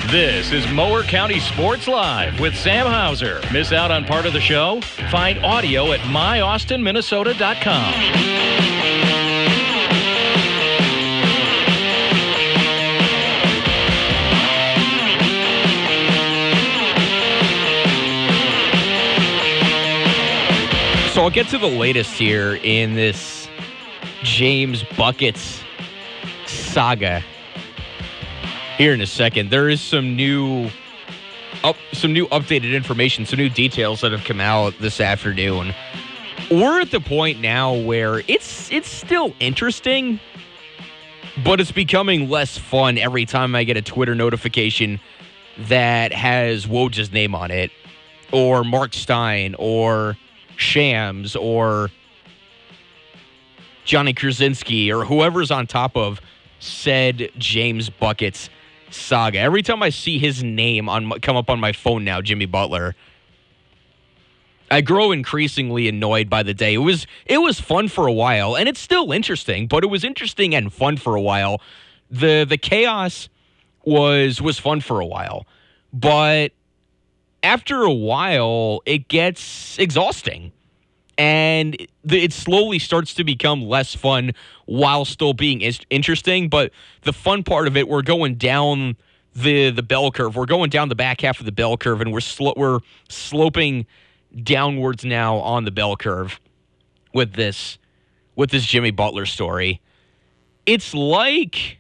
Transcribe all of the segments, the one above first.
This is Mower County Sports Live with Sam Hauser. Miss out on part of the show? Find audio at myaustinminnesota.com. So I'll get to the latest here in this James Buckets saga here in a second. There is some new updated information, some new details that have come out this afternoon. We're at the point now where it's still interesting, but it's becoming less fun every time I get a Twitter notification that has Woj's name on it, or Mark Stein, or Shams, or Johnny Krasinski, or whoever's on top of said James Buckets saga. Every time I see his name come up on my phone now, Jimmy Butler, I grow increasingly annoyed by the day. It was fun for a while, and it's still interesting, but it was interesting and fun for a while. The chaos was fun for a while, but after a while, it gets exhausting, and it slowly starts to become less fun while still being interesting. But the fun part of it, we're going down the bell curve. We're going down the back half of the bell curve, and we're sloping downwards now on the bell curve with this Jimmy Butler story. It's like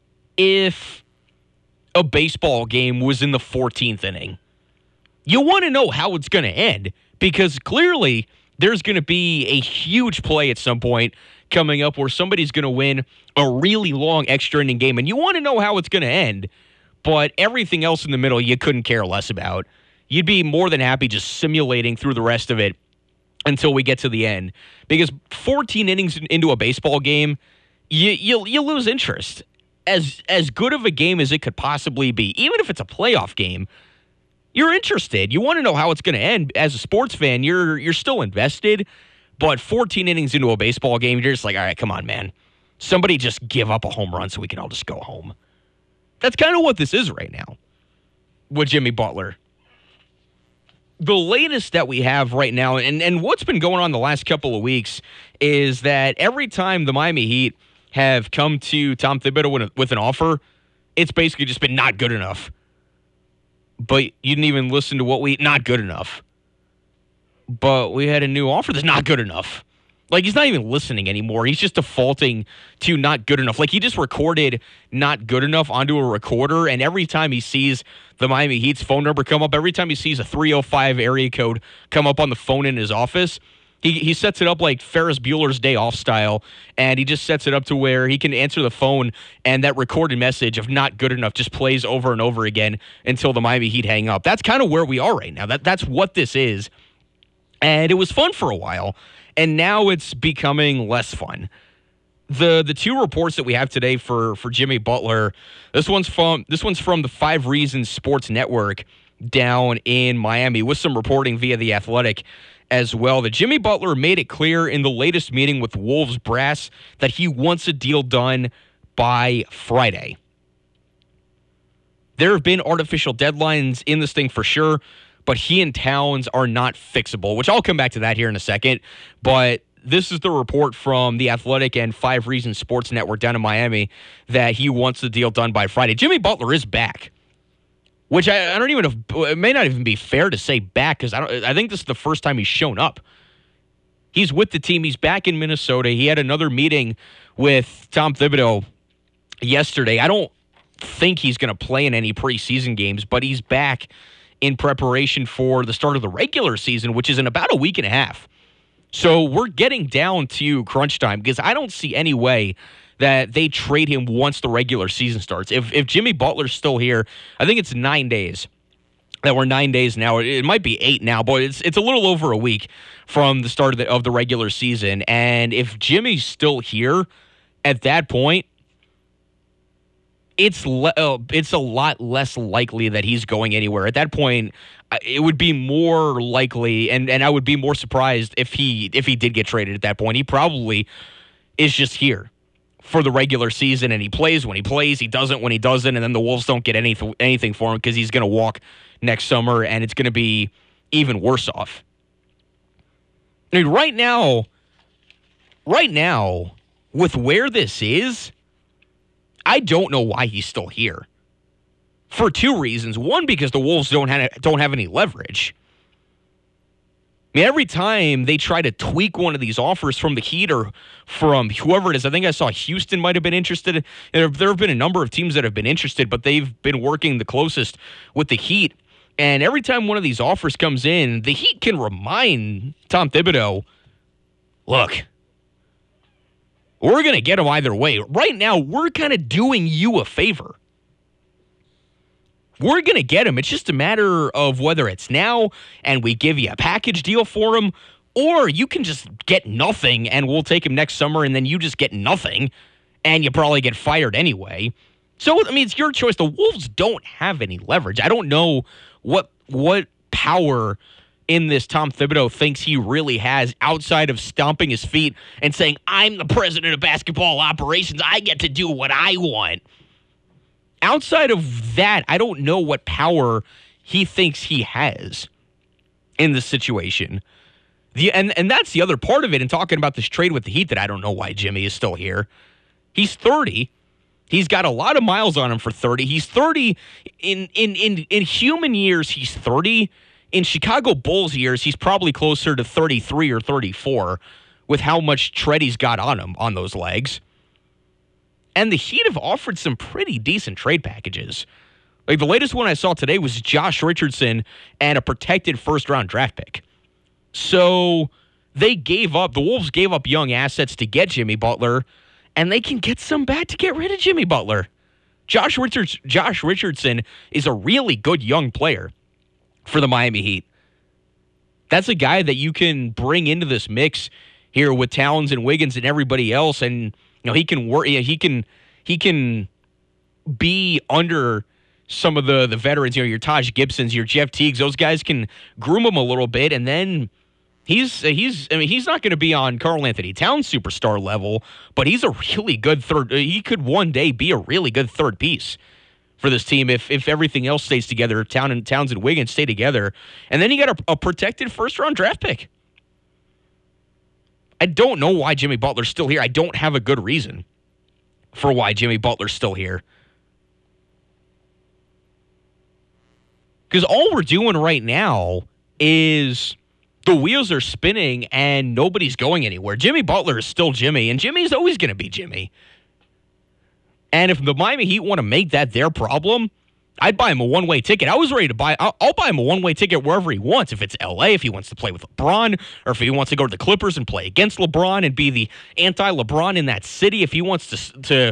if a baseball game was in the 14th inning. You want to know how it's going to end, because clearly there's going to be a huge play at some point coming up where somebody's going to win a really long extra inning game, and you want to know how it's going to end, but everything else in the middle you couldn't care less about. You'd be more than happy just simulating through the rest of it until we get to the end, because 14 innings into a baseball game, you lose interest. As good of a game as it could possibly be, even if it's a playoff game, you're interested. You want to know how it's going to end. As a sports fan, you're still invested, but 14 innings into a baseball game, you're just like, all right, come on, man. Somebody just give up a home run so we can all just go home. That's kind of what this is right now with Jimmy Butler. The latest that we have right now, and what's been going on the last couple of weeks, is that every time the Miami Heat have come to Tom Thibodeau with an offer, it's basically just been not good enough. But you didn't even listen to not good enough. But we had a new offer that's not good enough. Like, he's not even listening anymore. He's just defaulting to not good enough. Like, he just recorded not good enough onto a recorder, and every time he sees the Miami Heat's phone number come up, every time he sees a 305 area code come up on the phone in his office, he sets it up like Ferris Bueller's Day Off style, and he just sets it up to where he can answer the phone, and that recorded message of not good enough just plays over and over again until the Miami Heat hang up. That's kind of where we are right now. That's what this is. And it was fun for a while, and now it's becoming less fun. The two reports that we have today for Jimmy Butler, this one's from the 5 Reasons Sports Network down in Miami, with some reporting via The Athletic as well, that Jimmy Butler made it clear in the latest meeting with Wolves brass that he wants a deal done by Friday. There have been artificial deadlines in this thing for sure, but he and Towns are not fixable, which I'll come back to that here in a second. But this is the report from The Athletic and 5 Reasons Sports Network down in Miami that he wants the deal done by Friday. Jimmy Butler is back, which I don't even know, it may not even be fair to say back, because I think this is the first time he's shown up. He's with the team. He's back in Minnesota. He had another meeting with Tom Thibodeau yesterday. I don't think he's going to play in any preseason games, but he's back in preparation for the start of the regular season, which is in about a week and a half. So we're getting down to crunch time, because I don't see any way that they trade him once the regular season starts. If Jimmy Butler's still here, I think it's 9 days. That we're 9 days now. It might be 8 now, but it's a little over a week from the start of the regular season. And if Jimmy's still here at that point, it's a lot less likely that he's going anywhere. At that point, it would be more likely, and I would be more surprised if he did get traded at that point. He probably is just here for the regular season, and he plays when he plays, he doesn't when he doesn't, and then the Wolves don't get anything for him because he's going to walk next summer, and it's going to be even worse off. I mean, right now, with where this is, I don't know why he's still here. For two reasons. One, because the Wolves don't have any leverage. I mean, every time they try to tweak one of these offers from the Heat or from whoever it is, I think I saw Houston might have been interested. There have been a number of teams that have been interested, but they've been working the closest with the Heat. And every time one of these offers comes in, the Heat can remind Tom Thibodeau, look, we're going to get him either way. Right now, we're kind of doing you a favor. We're going to get him. It's just a matter of whether it's now and we give you a package deal for him, or you can just get nothing and we'll take him next summer and then you just get nothing and you probably get fired anyway. So, I mean, it's your choice. The Wolves don't have any leverage. I don't know what power in this Tom Thibodeau thinks he really has outside of stomping his feet and saying, I'm the president of basketball operations. I get to do what I want. Outside of that, I don't know what power he thinks he has in this situation. And that's the other part of it in talking about this trade with the Heat that I don't know why Jimmy is still here. He's 30. He's got a lot of miles on him for 30. He's 30 in human years, he's 30. In Chicago Bulls years, he's probably closer to 33 or 34 with how much tread he's got on him on those legs. And the Heat have offered some pretty decent trade packages. Like the latest one I saw today was Josh Richardson and a protected first-round draft pick. So the Wolves gave up young assets to get Jimmy Butler, and they can get some back to get rid of Jimmy Butler. Josh Richardson is a really good young player for the Miami Heat. That's a guy that you can bring into this mix here with Towns and Wiggins and everybody else, and he can work. He can be under some of the veterans. Your Taj Gibsons, your Jeff Teagues. Those guys can groom him a little bit, and then he's not going to be on Karl Anthony Towns superstar level, but he's a really good third. He could one day be a really good third piece for this team if everything else stays together. If Towns and Wiggins stay together, and then you got a protected first-round draft pick. I don't know why Jimmy Butler's still here. I don't have a good reason for why Jimmy Butler's still here. Because all we're doing right now is the wheels are spinning and nobody's going anywhere. Jimmy Butler is still Jimmy, and Jimmy's always going to be Jimmy. And if the Miami Heat want to make that their problem, I'd buy him a one-way ticket. I was ready to buy. I'll buy him a one-way ticket wherever he wants. If it's L.A., if he wants to play with LeBron, or if he wants to go to the Clippers and play against LeBron and be the anti-LeBron in that city. If he wants to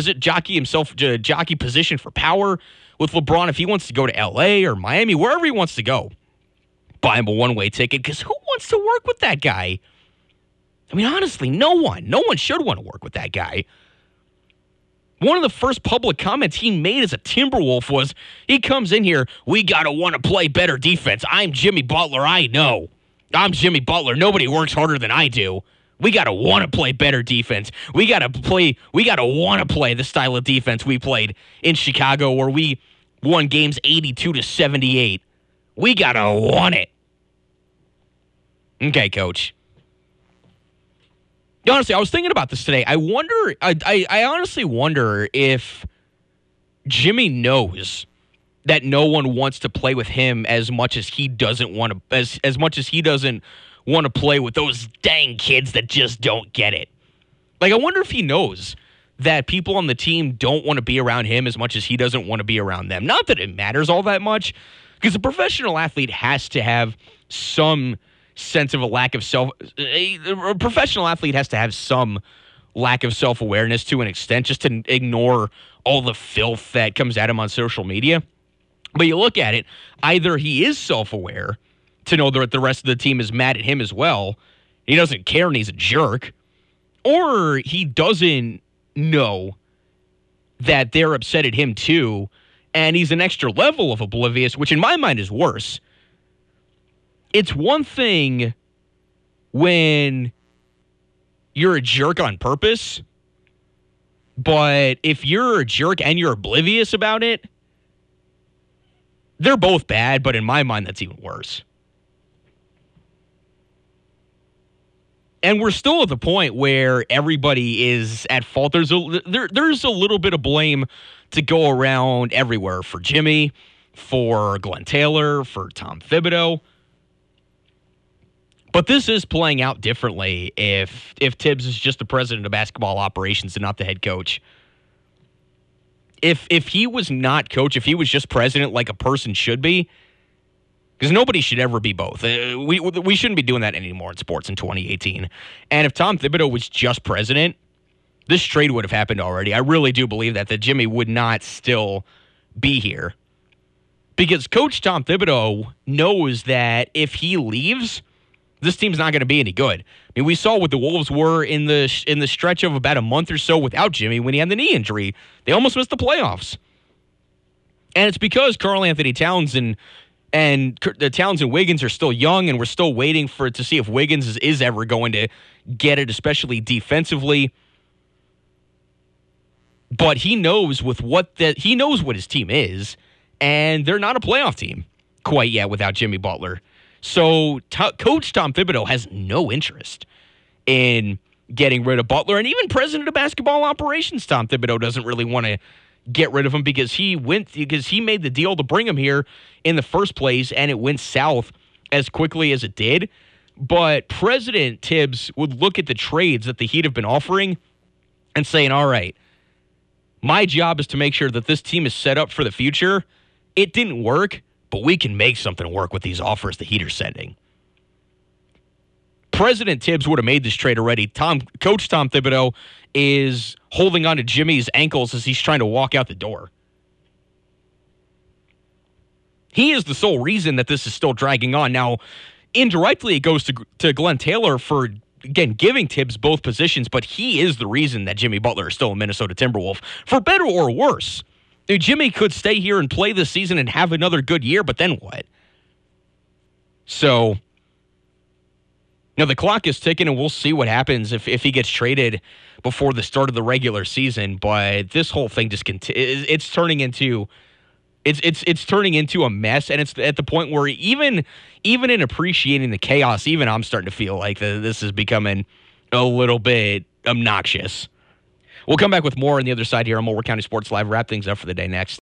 jockey position for power with LeBron. If he wants to go to L.A. or Miami, wherever he wants to go, buy him a one-way ticket. Because who wants to work with that guy? I mean, honestly, no one. No one should want to work with that guy. One of the first public comments he made as a Timberwolf was, he comes in here, we got to want to play better defense. I'm Jimmy Butler, I know. I'm Jimmy Butler. Nobody works harder than I do. We got to want to play better defense. We got to want to play the style of defense we played in Chicago where we won games 82-78. We got to want it. Okay, coach. Honestly, I was thinking about this today. I honestly wonder if Jimmy knows that no one wants to play with him as much as he doesn't want to, as much as he doesn't want to play with those dang kids that just don't get it. Like, I wonder if he knows that people on the team don't want to be around him as much as he doesn't want to be around them. Not that it matters all that much, because a professional athlete has to have some sense of a lack of a professional athlete has to have some lack of self-awareness to an extent, just to ignore all the filth that comes at him on social media. But you look at it, either he is self-aware to know that the rest of the team is mad at him as well, he doesn't care and he's a jerk, or he doesn't know that they're upset at him too, and he's an extra level of oblivious, which in my mind is worse. It's one thing when you're a jerk on purpose, But if you're a jerk and you're oblivious about it, they're both bad, but in my mind, that's even worse. And we're still at the point where everybody is at fault. There's a little bit of blame to go around everywhere for Jimmy, for Glenn Taylor, for Tom Thibodeau. But this is playing out differently if Tibbs is just the president of basketball operations and not the head coach. If he was not coach, if he was just president like a person should be, because nobody should ever be both. We shouldn't be doing that anymore in sports in 2018. And if Tom Thibodeau was just president, this trade would have happened already. I really do believe that Jimmy would not still be here. Because Coach Tom Thibodeau knows that if he leaves, this team's not going to be any good. I mean, we saw what the Wolves were in the stretch of about a month or so without Jimmy when he had the knee injury. They almost missed the playoffs. And it's because Karl-Anthony Towns and Wiggins are still young, and we're still waiting to see if Wiggins is ever going to get it, especially defensively. But he knows what his team is, and they're not a playoff team quite yet without Jimmy Butler. So Coach Tom Thibodeau has no interest in getting rid of Butler, and even president of basketball operations Tom Thibodeau doesn't really want to get rid of him because he made the deal to bring him here in the first place, and it went south as quickly as it did. But President Tibbs would look at the trades that the Heat have been offering and saying, all right, my job is to make sure that this team is set up for the future. It didn't work, but we can make something work with these offers the Heat are sending. President Tibbs would have made this trade already. Coach Tom Thibodeau is holding on to Jimmy's ankles as he's trying to walk out the door. He is the sole reason that this is still dragging on. Now, indirectly, it goes to Glenn Taylor for, again, giving Tibbs both positions, but he is the reason that Jimmy Butler is still a Minnesota Timberwolf, for better or worse. Jimmy could stay here and play this season and have another good year, but then what? So, the clock is ticking, and we'll see what happens if he gets traded before the start of the regular season. But this whole thing just it's turning into a mess, and it's at the point where even in appreciating the chaos, even I'm starting to feel like this is becoming a little bit obnoxious. We'll come back with more on the other side here on Mulver County Sports Live. Wrap things up for the day next.